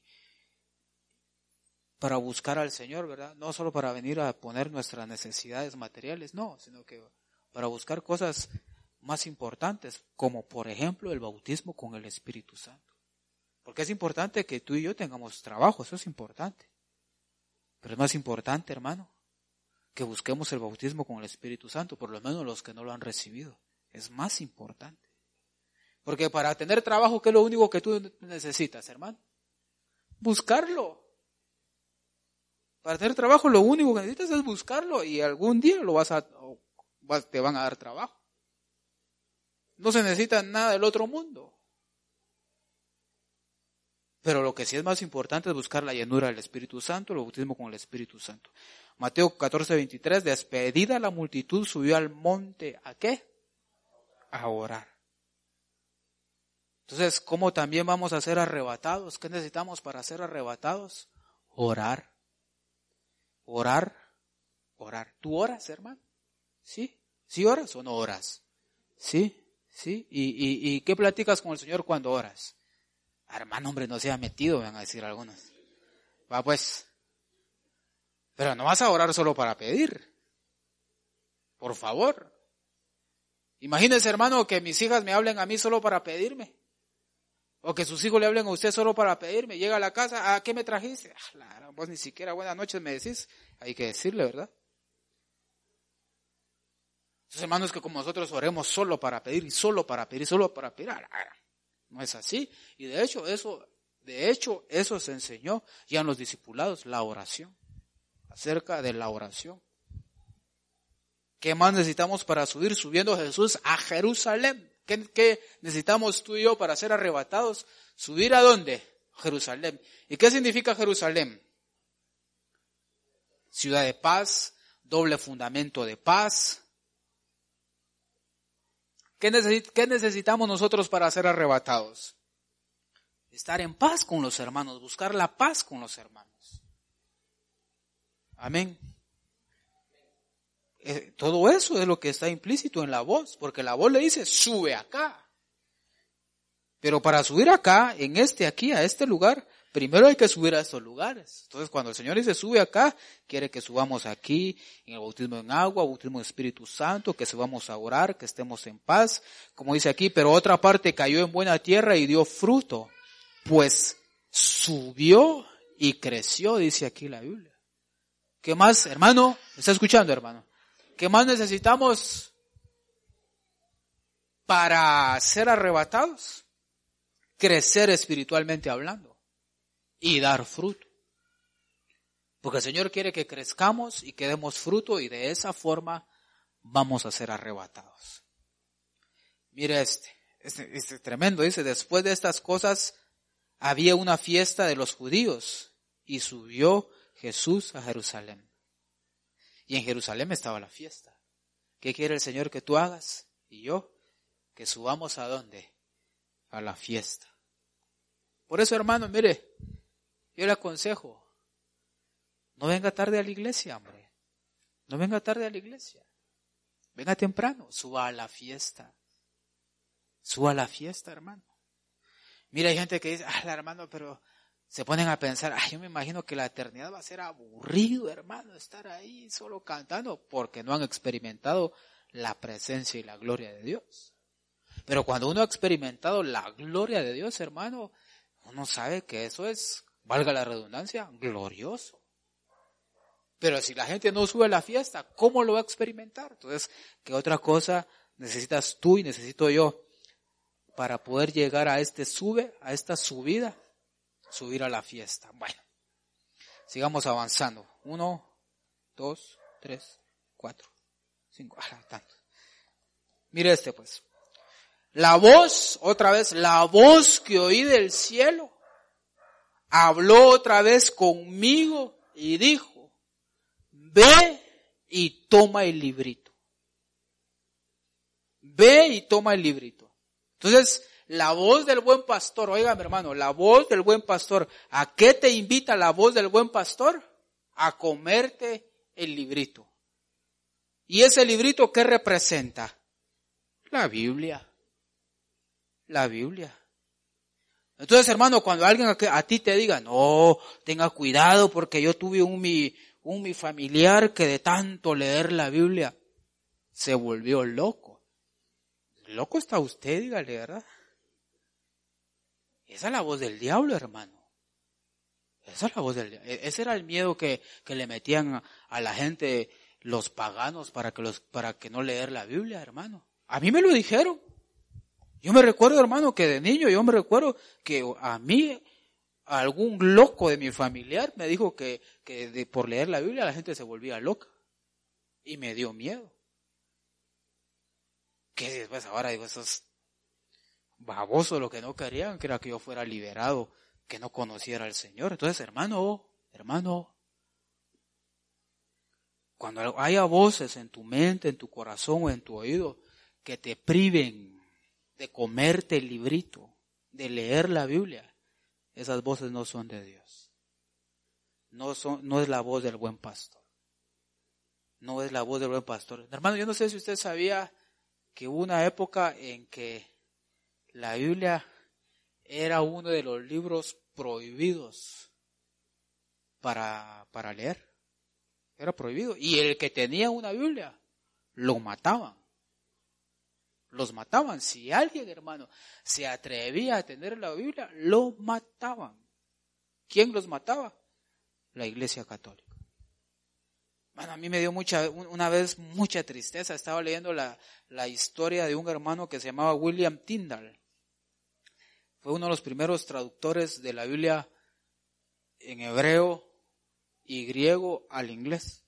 para buscar al Señor, ¿verdad? No solo para venir a poner nuestras necesidades materiales, no, sino que para buscar cosas más importantes, como por ejemplo el bautismo con el Espíritu Santo. Porque es importante que tú y yo tengamos trabajo, eso es importante. Pero es más importante, hermano, que busquemos el bautismo con el Espíritu Santo, por lo menos los que no lo han recibido. Es más importante. Porque para tener trabajo, ¿qué es lo único que tú necesitas, hermano? Buscarlo. Para tener trabajo, lo único que necesitas es buscarlo y algún día lo vas a, te van a dar trabajo. No se necesita nada del otro mundo. Pero lo que sí es más importante es buscar la llenura del Espíritu Santo, el bautismo con el Espíritu Santo. Mateo catorce veintitrés, despedida la multitud, subió al monte, ¿a qué? A orar. Entonces, ¿cómo también vamos a ser arrebatados? ¿Qué necesitamos para ser arrebatados? Orar. Orar, orar. ¿Tú oras, hermano? ¿Sí? ¿Sí oras o no oras? ¿Sí? ¿Sí? ¿Y, y, y qué platicas con el Señor cuando oras? Hermano, hombre, no se ha metido, van a decir algunos. Va pues. Pero no vas a orar solo para pedir. Por favor. Imagínese, hermano, que mis hijas me hablen a mí solo para pedirme. O que sus hijos le hablen a usted solo para pedirme. Llega a la casa, ¿a qué me trajiste? Ah, claro, vos ni siquiera buenas noches me decís. Hay que decirle, ¿verdad? Entonces, hermanos, que como nosotros oremos solo para pedir y solo para pedir, solo para pedir, no es así. Y de hecho, eso, de hecho, eso se enseñó ya en los discipulados, la oración, acerca de la oración. ¿Qué más necesitamos para subir? Subiendo Jesús a Jerusalén. ¿Qué, qué necesitamos tú y yo para ser arrebatados? ¿Subir a dónde? Jerusalén. ¿Y qué significa Jerusalén? Ciudad de paz, doble fundamento de paz. ¿Qué, necesit- ¿Qué necesitamos nosotros para ser arrebatados? Estar en paz con los hermanos, buscar la paz con los hermanos. Amén. Eh, todo eso es lo que está implícito en la voz, porque la voz le dice, sube acá. Pero para subir acá, en este aquí, a este lugar, primero hay que subir a estos lugares. Entonces, cuando el Señor dice sube acá, quiere que subamos aquí, en el bautismo en agua, bautismo en Espíritu Santo, que subamos a orar, que estemos en paz. Como dice aquí, pero otra parte cayó en buena tierra y dio fruto, pues subió y creció, dice aquí la Biblia. ¿Qué más, hermano? ¿Me está escuchando, hermano? ¿Qué más necesitamos para ser arrebatados? Crecer espiritualmente hablando y dar fruto. Porque el Señor quiere que crezcamos y que demos fruto y de esa forma vamos a ser arrebatados. Mire este, este, este tremendo, dice, después de estas cosas había una fiesta de los judíos y subió Jesús a Jerusalén. Y en Jerusalén estaba la fiesta. ¿Qué quiere el Señor que tú hagas? Y yo, que subamos a dónde? A la fiesta. Por eso, hermano, mire, yo le aconsejo, no venga tarde a la iglesia, hombre. No venga tarde a la iglesia. Venga temprano, suba a la fiesta. Suba a la fiesta, hermano. Mira, hay gente que dice, ah, hermano, pero se ponen a pensar, ay, yo me imagino que la eternidad va a ser aburrido, hermano, estar ahí solo cantando, porque no han experimentado la presencia y la gloria de Dios. Pero cuando uno ha experimentado la gloria de Dios, hermano, uno sabe que eso es, valga la redundancia, glorioso. Pero si la gente no sube a la fiesta, ¿cómo lo va a experimentar? Entonces, ¿qué otra cosa necesitas tú y necesito yo para poder llegar a este sube, a esta subida? Subir a la fiesta. Bueno, sigamos avanzando. Uno, dos, tres, cuatro, cinco. Ah, tanto. Mire este pues. La voz, otra vez, la voz que oí del cielo, habló otra vez conmigo y dijo, ve y toma el librito. Ve y toma el librito. Entonces, la voz del buen pastor, oiga mi hermano, la voz del buen pastor, ¿a qué te invita la voz del buen pastor? A comerte el librito. ¿Y ese librito qué representa? La Biblia. La Biblia. Entonces, hermano, cuando alguien a, a ti te diga, no, tenga cuidado porque yo tuve un mi, un mi familiar que de tanto leer la Biblia se volvió loco. Loco está usted, dígale, ¿verdad? Esa es la voz del diablo, hermano. Esa es la voz del diablo. Ese era el miedo que, que le metían a, a la gente, los paganos, para que los, para que no leer la Biblia, hermano. A mí me lo dijeron. Yo me recuerdo, hermano, que de niño, yo me recuerdo que a mí, algún loco de mi familiar me dijo que, que de, por leer la Biblia la gente se volvía loca. Y me dio miedo. Que después ahora digo, esos babosos lo que no querían, que era que yo fuera liberado, que no conociera al Señor. Entonces, hermano, hermano, cuando haya voces en tu mente, en tu corazón o en tu oído que te priven de comerte el librito, de leer la Biblia, esas voces no son de Dios. No son, no es la voz del buen pastor. No es la voz del buen pastor. Hermano, yo no sé si usted sabía que hubo una época en que la Biblia era uno de los libros prohibidos para, para leer. Era prohibido. Y el que tenía una Biblia, lo mataban. Los mataban. Si alguien, hermano, se atrevía a tener la Biblia, lo mataban. ¿Quién los mataba? La Iglesia Católica. Bueno, a mí me dio mucha, una vez mucha tristeza. Estaba leyendo la, la historia de un hermano que se llamaba William Tyndale. Fue uno de los primeros traductores de la Biblia en hebreo y griego al inglés.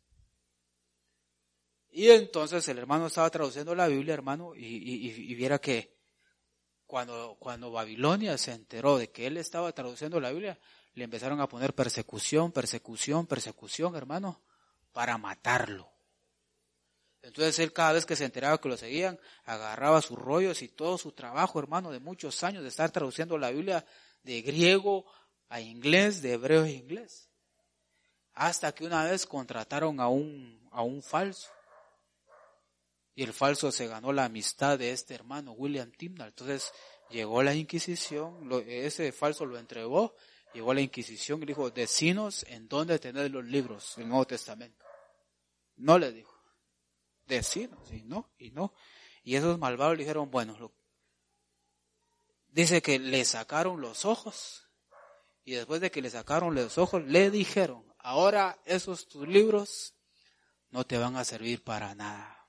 Y entonces el hermano estaba traduciendo la Biblia, hermano, y, y, y viera que cuando, cuando Babilonia se enteró de que él estaba traduciendo la Biblia, le empezaron a poner persecución, persecución, persecución, hermano, para matarlo. Entonces él cada vez que se enteraba que lo seguían, agarraba sus rollos y todo su trabajo, hermano, de muchos años de estar traduciendo la Biblia de griego a inglés, de hebreo a inglés. Hasta que una vez contrataron a un, a un falso. Y el falso se ganó la amistad de este hermano, William Tyndale. Entonces llegó la Inquisición, lo, ese falso lo entregó, llegó la Inquisición y dijo, decinos en dónde tener los libros del Nuevo Testamento. No le dijo, decinos, y no, y no. Y esos malvados le dijeron, bueno, lo, dice que le sacaron los ojos Y después de que le sacaron los ojos, le dijeron, ahora esos tus libros no te van a servir para nada.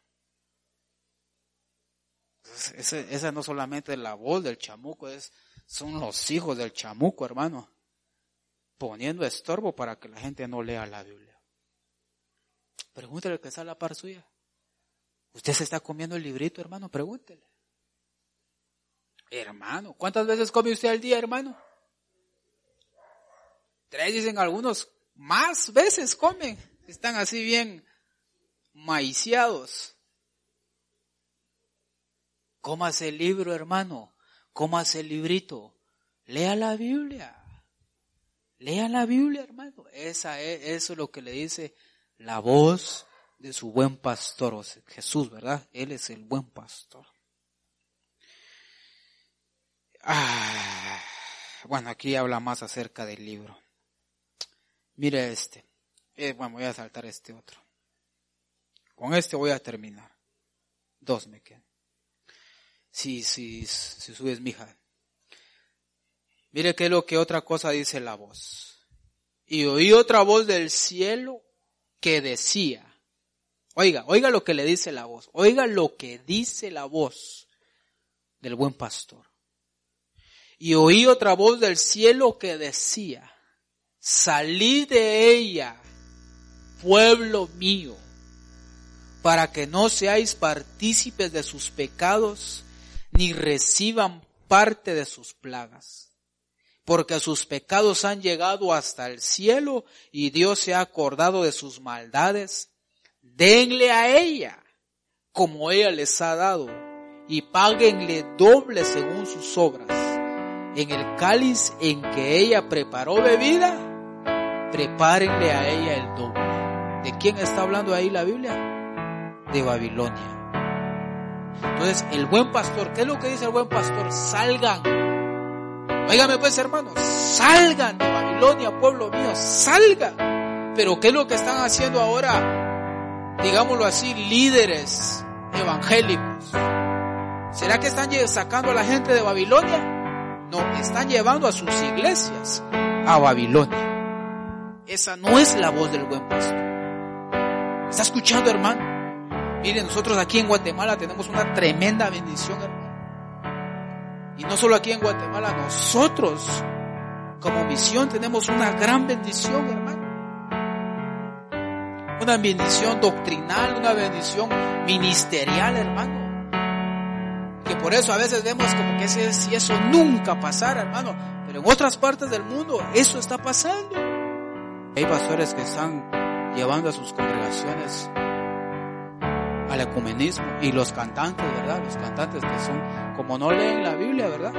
Entonces, esa, esa no solamente es la voz del chamuco, es, son los hijos del chamuco, hermano, poniendo estorbo para que la gente no lea la Biblia. Pregúntele al que está a la par suya. ¿Usted se está comiendo el librito, hermano? Pregúntele. Hermano, ¿cuántas veces come usted al día, hermano? Tres, dicen algunos, más veces comen. Están así bien maiciados. Cómase el libro, hermano. Cómase el librito. Lea la Biblia. Lea la Biblia, hermano. Esa es, eso es lo que le dice la voz de su buen pastor. O sea, Jesús, ¿verdad? Él es el buen pastor. Ah, bueno, aquí habla más acerca del libro. Mire este. Eh, bueno, voy a saltar este otro. Con este voy a terminar. Dos me quedan. Si, si, si subes, mija. Mire qué es lo que otra cosa dice la voz. Y oí otra voz del cielo que decía. Oiga, oiga lo que le dice la voz. Oiga lo que dice la voz del buen pastor. Y oí otra voz del cielo que decía, salid de ella, pueblo mío, para que no seáis partícipes de sus pecados, ni reciban parte de sus plagas. Porque sus pecados han llegado hasta el cielo, y Dios se ha acordado de sus maldades. Denle a ella, como ella les ha dado, y páguenle doble según sus obras. En el cáliz en que ella preparó bebida, prepárenle a ella el doble. ¿De quién está hablando ahí la Biblia? De Babilonia. Entonces, el buen pastor, ¿qué es lo que dice el buen pastor? Salgan. Óigame pues, hermanos, salgan de Babilonia, pueblo mío, salgan. Pero ¿qué es lo que están haciendo ahora? Digámoslo así, líderes evangélicos. ¿Será que están sacando a la gente de Babilonia? No, están llevando a sus iglesias a Babilonia. Esa no es la voz del buen pastor. ¿Está escuchando, hermano? Miren, nosotros aquí en Guatemala tenemos una tremenda bendición, hermano. Y no solo aquí en Guatemala, nosotros como misión tenemos una gran bendición, hermano. Una bendición doctrinal, una bendición ministerial, hermano. Que por eso a veces vemos como que ese, si eso nunca pasara, hermano. Pero en otras partes del mundo eso está pasando. Hay pastores que están llevando a sus congregaciones al ecumenismo. Y los cantantes, ¿verdad? Los cantantes que son, como no leen la Biblia, ¿verdad?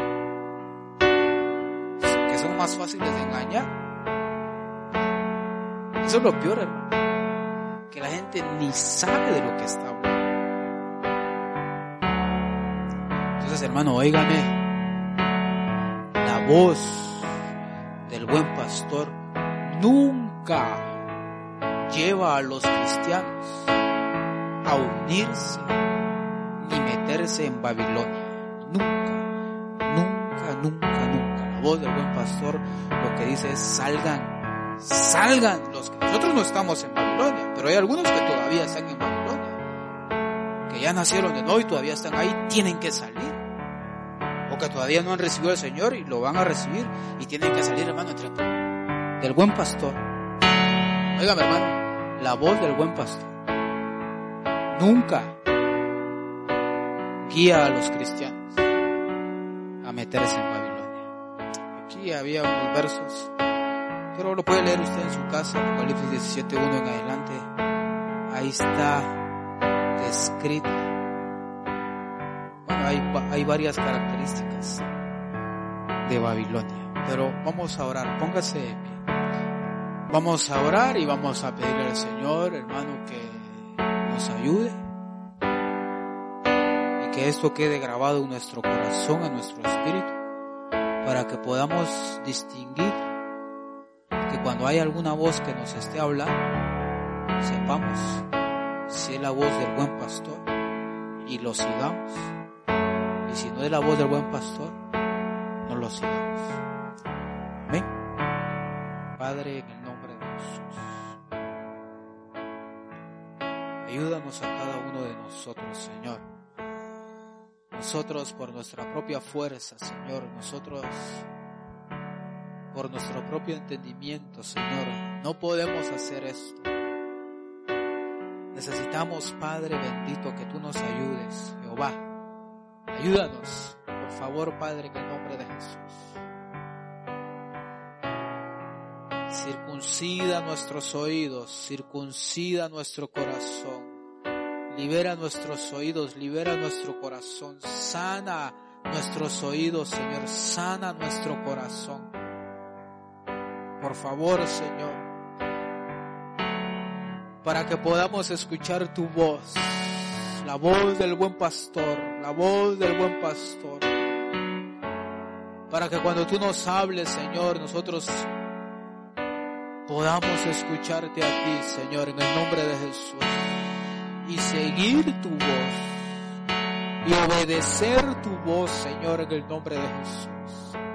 Que son más fáciles de engañar. Eso es lo peor, hermano. Que la gente ni sabe de lo que está hablando. Entonces, hermano, óigame, la voz del buen pastor nunca lleva a los cristianos a unirse ni meterse en Babilonia. Nunca, nunca, nunca, nunca. La voz del buen pastor lo que dice es salgan, salgan. Los que nosotros no estamos en Babilonia, pero hay algunos que todavía están en Babilonia, que ya nacieron de nuevo y todavía están ahí, tienen que salir. O que todavía no han recibido al Señor y lo van a recibir y tienen que salir, hermano, entre del buen pastor. Óigame, hermano, la voz del buen pastor nunca guía a los cristianos a meterse en Babilonia. Aquí había unos versos, pero lo puede leer usted en su casa, Apocalipsis diecisiete uno en adelante. Ahí está descrito. Bueno, hay, hay varias características de Babilonia, pero vamos a orar, póngase de pie. Vamos a orar y vamos a pedirle al Señor, hermano, que nos ayude y que esto quede grabado en nuestro corazón, en nuestro espíritu, para que podamos distinguir que cuando hay alguna voz que nos esté hablando, sepamos si es la voz del buen pastor y lo sigamos, y si no es la voz del buen pastor, no lo sigamos. Amén. Padre, en el nombre de Jesús. Ayúdanos a cada uno de nosotros, Señor. Nosotros por nuestra propia fuerza, Señor, nosotros por nuestro propio entendimiento, Señor, no podemos hacer esto. Necesitamos, Padre bendito, que tú nos ayudes, Jehová. Ayúdanos, por favor, Padre, en el nombre de Jesús. Circuncida nuestros oídos, circuncida nuestro corazón. Libera nuestros oídos, libera nuestro corazón. Sana nuestros oídos, Señor, sana nuestro corazón. Por favor, Señor, para que podamos escuchar tu voz, la voz del buen pastor, la voz del buen pastor, para que cuando tú nos hables, Señor, nosotros podamos escucharte a ti, Señor, en el nombre de Jesús, y seguir tu voz, y obedecer tu voz, Señor, en el nombre de Jesús.